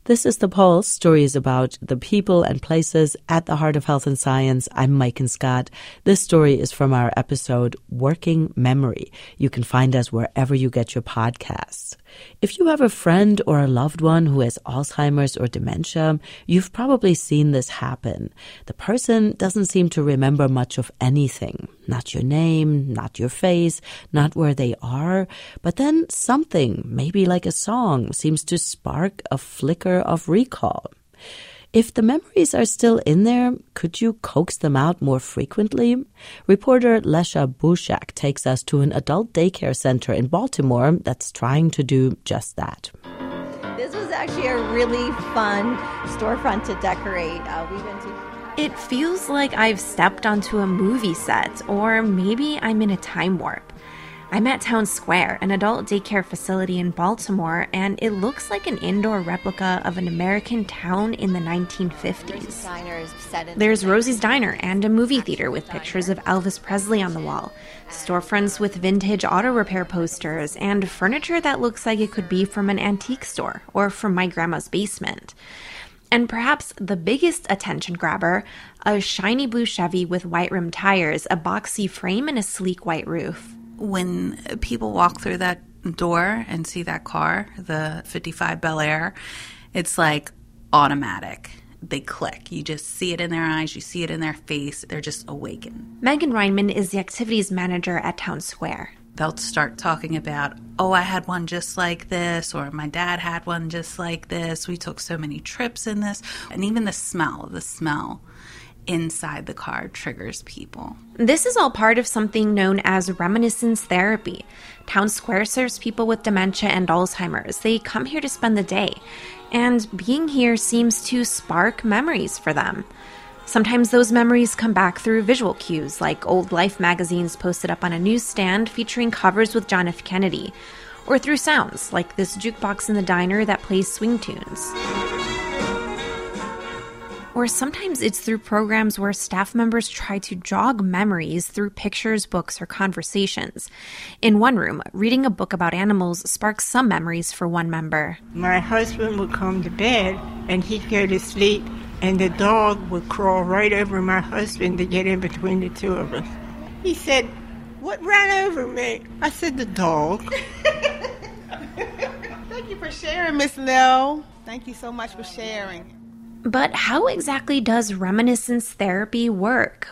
This is The Pulse, stories about the people and places at the heart of health and science. I'm Maiken Scott. This story is from our episode, Working Memory. You can find us wherever you get your podcasts. If you have a friend or a loved one who has Alzheimer's or dementia, you've probably seen this happen. The person doesn't seem to remember much of anything. Not your name, not your face, not where they are. But then something, maybe like a song, seems to spark a flicker of recall. If the memories are still in there, could you coax them out more frequently? Reporter Lesha Bushak takes us to an adult daycare center in Baltimore that's trying to do just that. This was actually a really fun storefront to decorate. It feels like I've stepped onto a movie set, or maybe I'm in a time warp. I'm at Town Square, an adult daycare facility in Baltimore, and it looks like an indoor replica of an American town in the 1950s. There's Rosie's Diner and a movie theater with pictures of Elvis Presley on the wall, storefronts with vintage auto repair posters, and furniture that looks like it could be from an antique store or from my grandma's basement. And perhaps the biggest attention grabber, a shiny blue Chevy with white rimmed tires, a boxy frame, and a sleek white roof. When people walk through that door and see that car, the 55 Bel Air, it's like automatic. They click. You just see it in their eyes. You see it in their face. They're just awakened. Megan Reinman is the activities manager at Town Square. They'll start talking about, oh, I had one just like this, or my dad had one just like this. We took so many trips in this. And even the smell inside the car triggers people. This is all part of something known as reminiscence therapy. Town Square serves people with dementia and Alzheimer's. They come here to spend the day, and being here seems to spark memories for them. Sometimes those memories come back through visual cues, like old Life magazines posted up on a newsstand featuring covers with John F. Kennedy, or through sounds, like this jukebox in the diner that plays swing tunes. Or sometimes it's through programs where staff members try to jog memories through pictures, books, or conversations. In one room, reading a book about animals sparks some memories for one member. My husband would come to bed, and he'd go to sleep, and the dog would crawl right over my husband to get in between the two of us. He said, "What ran over me?" I said, "The dog." Thank you for sharing, Miss Nell. Thank you so much for sharing. But how exactly does reminiscence therapy work?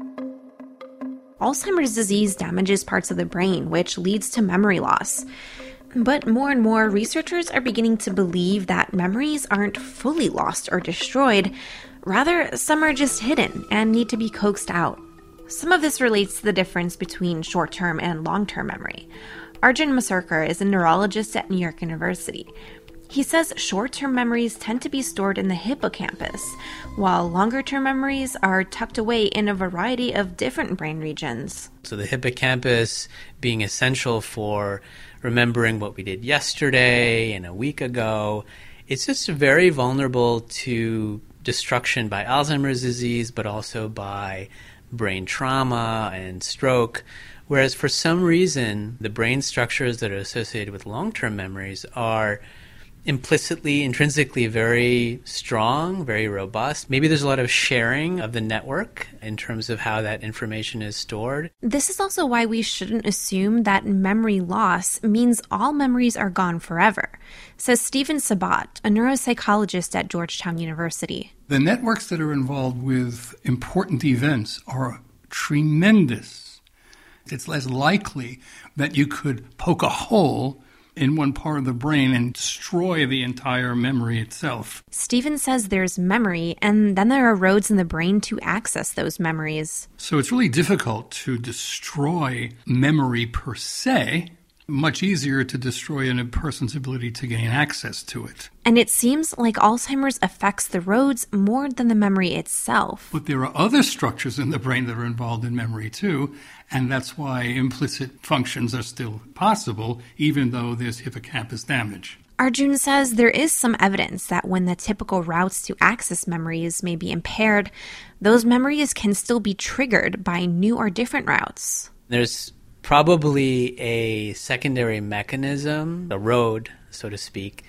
Alzheimer's disease damages parts of the brain, which leads to memory loss. But more and more researchers are beginning to believe that memories aren't fully lost or destroyed. Rather, some are just hidden and need to be coaxed out. Some of this relates to the difference between short-term and long-term memory. Arjun Masurkar is a neurologist at New York University. He says short-term memories tend to be stored in the hippocampus, while longer-term memories are tucked away in a variety of different brain regions. So the hippocampus being essential for remembering what we did yesterday and a week ago, it's just very vulnerable to destruction by Alzheimer's disease, but also by brain trauma and stroke. Whereas for some reason, the brain structures that are associated with long-term memories are implicitly, intrinsically very strong, very robust. Maybe there's a lot of sharing of the network in terms of how that information is stored. This is also why we shouldn't assume that memory loss means all memories are gone forever, says Stephen Sabat, a neuropsychologist at Georgetown University. The networks that are involved with important events are tremendous. It's less likely that you could poke a hole in one part of the brain and destroy the entire memory itself. Stephen says there's memory, and then there are roads in the brain to access those memories. So it's really difficult to destroy memory per se. Much easier to destroy a person's ability to gain access to it. And it seems like Alzheimer's affects the roads more than the memory itself. But there are other structures in the brain that are involved in memory too, and that's why implicit functions are still possible, even though there's hippocampus damage. Arjun says there is some evidence that when the typical routes to access memories may be impaired, those memories can still be triggered by new or different routes. There's probably a secondary mechanism, a road, so to speak,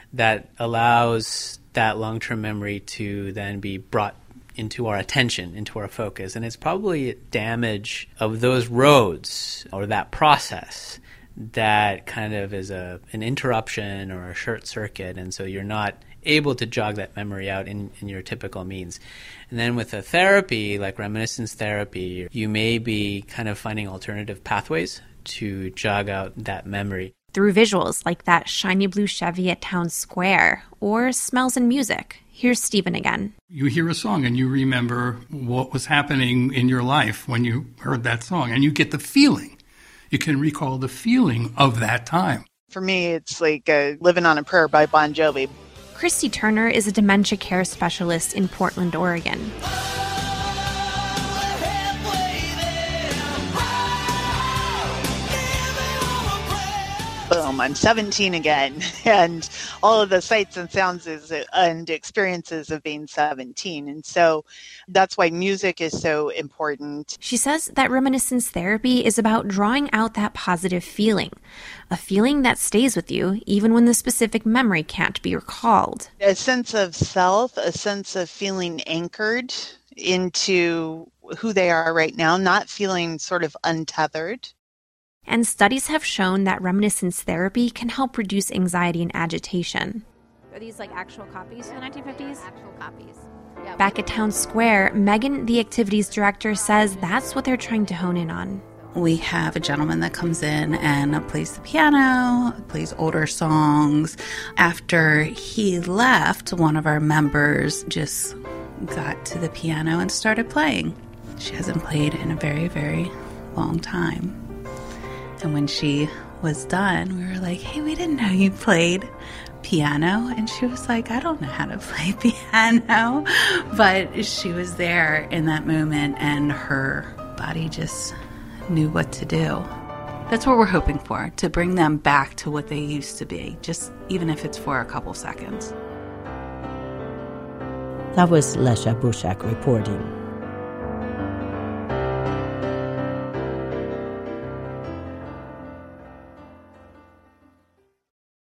that allows that long-term memory to then be brought into our attention, into our focus. And it's probably damage of those roads or that process that kind of is an interruption or a short circuit, and so you're not able to jog that memory out in your typical means. And then with a therapy like reminiscence therapy, you may be kind of finding alternative pathways to jog out that memory. Through visuals like that shiny blue Chevy at Town Square, or smells and music. Here's Stephen again. You hear a song and you remember what was happening in your life when you heard that song, and you get the feeling. You can recall the feeling of that time. For me, it's like Living on a Prayer by Bon Jovi. Christy Turner is a dementia care specialist in Portland, Oregon. Boom, I'm 17 again, and all of the sights and sounds and experiences of being 17. And so that's why music is so important. She says that reminiscence therapy is about drawing out that positive feeling, a feeling that stays with you even when the specific memory can't be recalled. A sense of self, a sense of feeling anchored into who they are right now, not feeling sort of untethered. And studies have shown that reminiscence therapy can help reduce anxiety and agitation. Are these like actual copies from the 1950s? Actual copies. Yeah. Back at Town Square, Megan, the activities director, says that's what they're trying to hone in on. We have a gentleman that comes in and plays the piano, plays older songs. After he left, one of our members just got to the piano and started playing. She hasn't played in a very, very long time. And when she was done, we were like, hey, we didn't know you played piano. And she was like, I don't know how to play piano. But she was there in that moment, and her body just knew what to do. That's what we're hoping for, to bring them back to what they used to be, just even if it's for a couple seconds. That was Lesha Bushak reporting.